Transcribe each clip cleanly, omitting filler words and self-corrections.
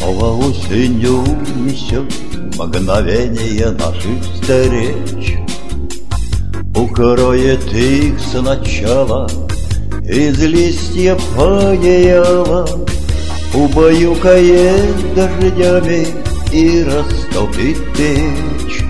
Снова осенью несет мгновение наших встреч, укроет их сначала из листьев одеяла, убаюкает дождями и растопит печь,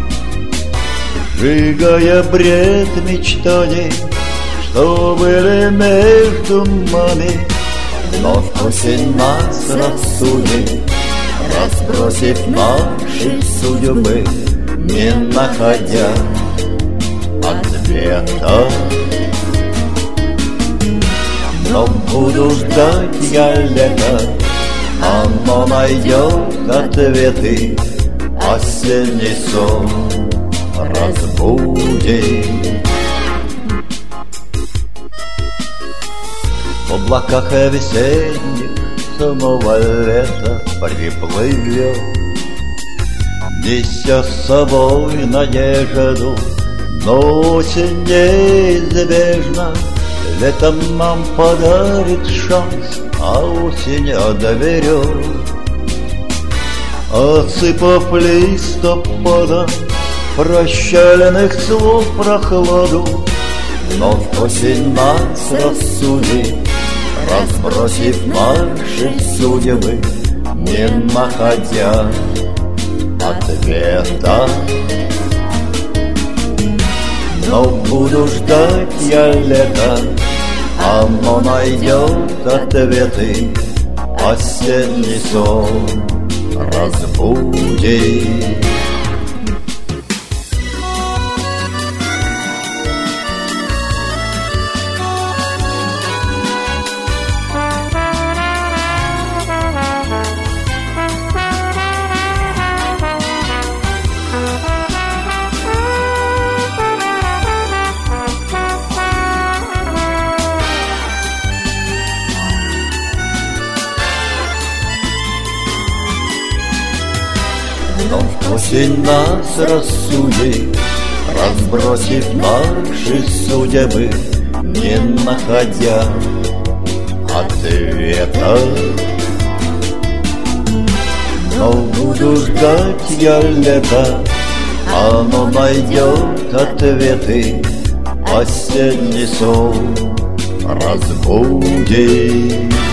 сжигая бред мечтаний, что были между нами. Вновь осень нас рассудит, разбросив наши судьбы, не находя ответа. Но буду ждать я лета, оно найдет ответы, осенний сон разбудит. В облаках весенних снова лето приплывет, неся с собой надежду, но осень неизбежна. Летом нам подарит шанс, а осень отберет, осыпав листопадом прощальных слов прохладу. Вновь осень нас рассудит, разбросив наши судьбы, не находя ответа. Но буду ждать я лета, оно найдет ответы, осенний сон разбудит. Вновь осень нас рассудит, разбросив наши судьбы, не находя ответа. Но буду ждать я лета, оно найдет ответы, осенний сон разбудит.